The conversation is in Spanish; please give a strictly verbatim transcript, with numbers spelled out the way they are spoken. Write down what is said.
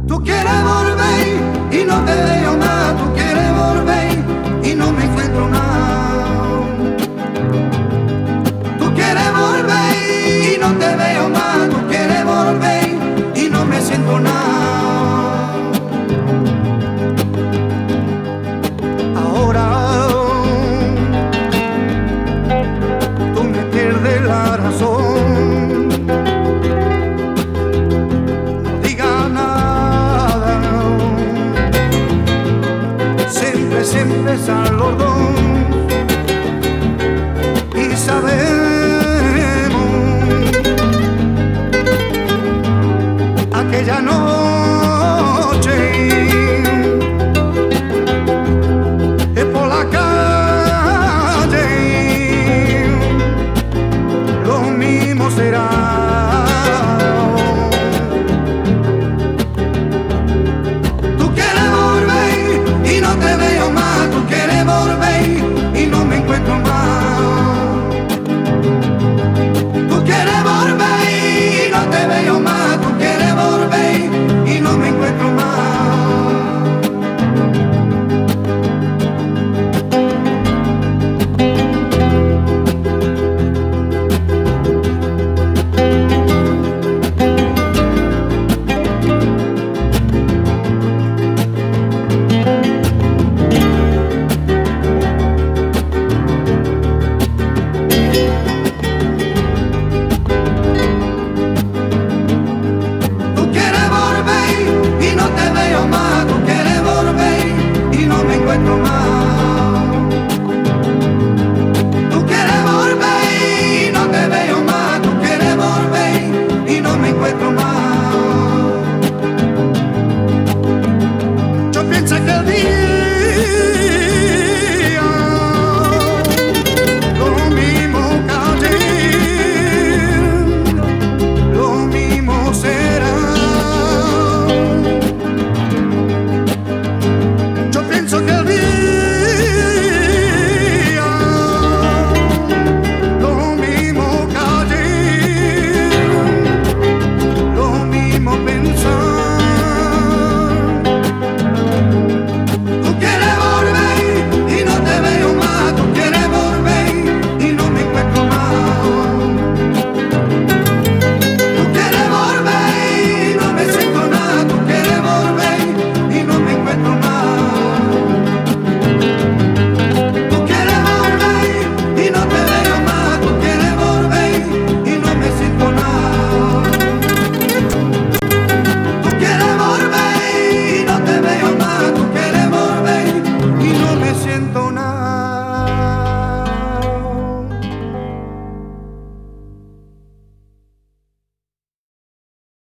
Tú quieres volver y no te veo más, tú quieres volver y no me encuentro nada. Tú quieres volver y no te veo más, tú quieres volver y no me siento nada. Ahora tú me pierdes la razón. No digas nada, siempre, siempre son los dos.